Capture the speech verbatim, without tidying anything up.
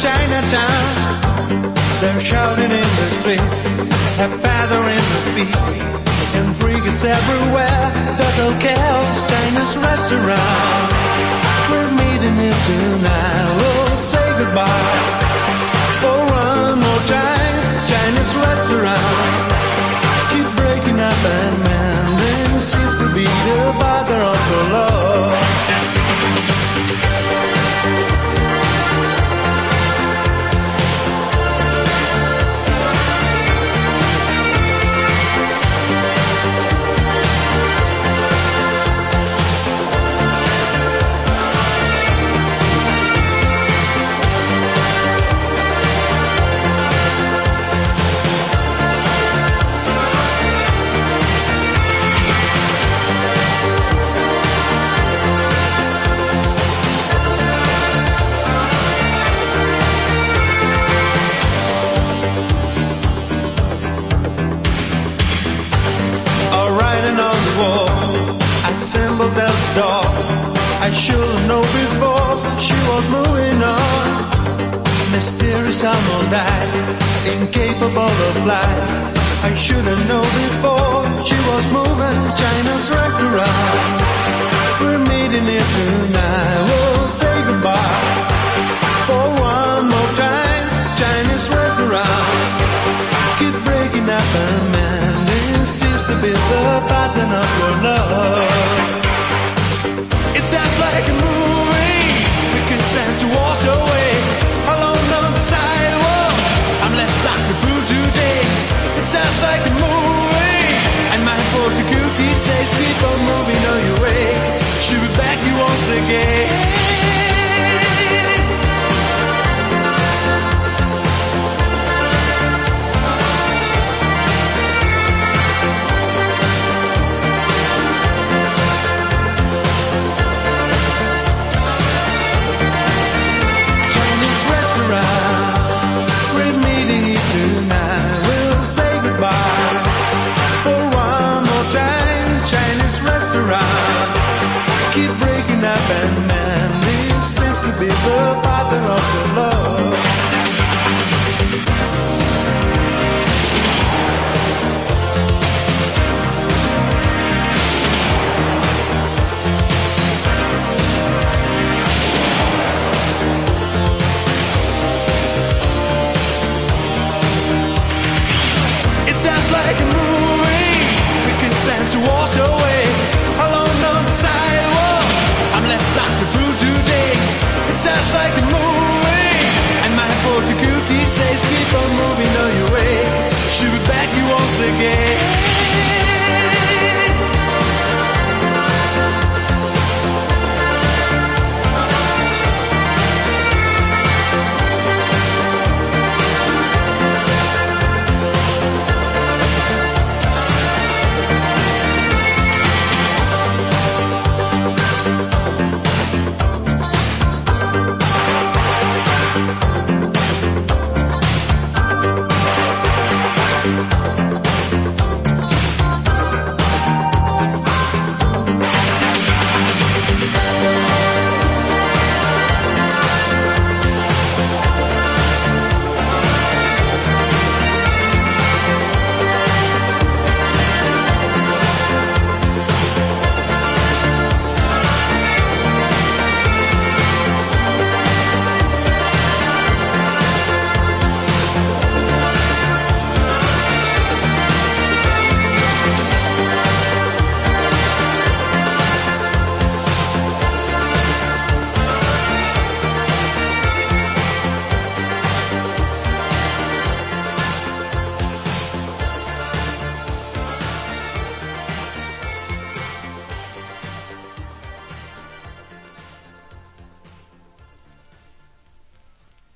Chinatown. They're shouting in the streets, have feather in the feet, and freaks everywhere. Total chaos, Chinese restaurant. We're meeting here tonight. We'll say goodbye. For one more time, Chinese restaurant. Keep breaking up and mending. Seems to be the bother of the love. Assembled at the door. I should know before she was moving on. Mysterious almond died, incapable of flight. I should have known before she was moving. China's restaurant. We're meeting here tonight. We'll say goodbye. For one more time, Chinese restaurant. Keep breaking up and mending. Seems to be the pattern of your love. It sounds like a movie. We can sense the water away. Alone on the sidewalk, I'm left like to prove today. It sounds like a movie. And my forty cookie says keep on moving on your way. She'll be back you once again. Be the father of the love. It sounds like a movie. We can sense the water away. Alone on the sidewalk, I'm left like to prove today. It sounds like a movie. And my forty cookie says keep on moving on your way. She'll be back you once again.